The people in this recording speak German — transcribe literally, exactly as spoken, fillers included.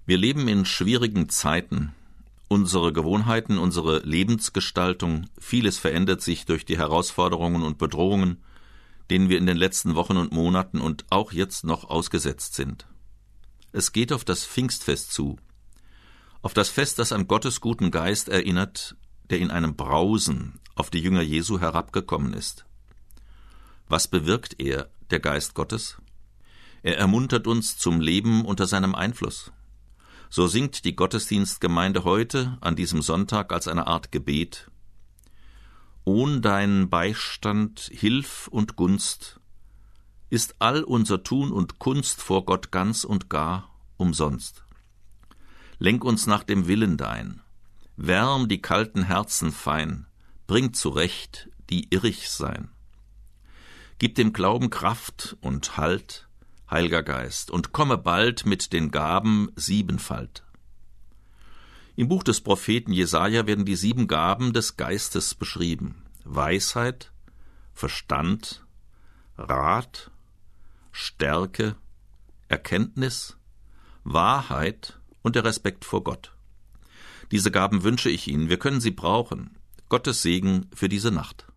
Wir leben in schwierigen Zeiten. Unsere Gewohnheiten, unsere Lebensgestaltung, vieles verändert sich durch die Herausforderungen und Bedrohungen, denen wir in den letzten Wochen und Monaten und auch jetzt noch ausgesetzt sind. Es geht auf das Pfingstfest zu, auf das Fest, das an Gottes guten Geist erinnert, der in einem Brausen auf die Jünger Jesu herabgekommen ist. Was bewirkt er, der Geist Gottes? Er ermuntert uns zum Leben unter seinem Einfluss. So singt die Gottesdienstgemeinde heute an diesem Sonntag als eine Art Gebet: Ohn deinen Beistand, Hilf und Gunst ist all unser Tun und Kunst vor Gott ganz und gar umsonst. Lenk uns nach dem Willen dein, wärm die kalten Herzen fein, bring zurecht, die irrig sein. Gib dem Glauben Kraft und Halt, Heiliger Geist, und komme bald mit den Gaben siebenfalt. Im Buch des Propheten Jesaja werden die sieben Gaben des Geistes beschrieben: Weisheit, Verstand, Rat, Stärke, Erkenntnis, Wahrheit und der Respekt vor Gott. Diese Gaben wünsche ich Ihnen, wir können sie brauchen. Gottes Segen für diese Nacht.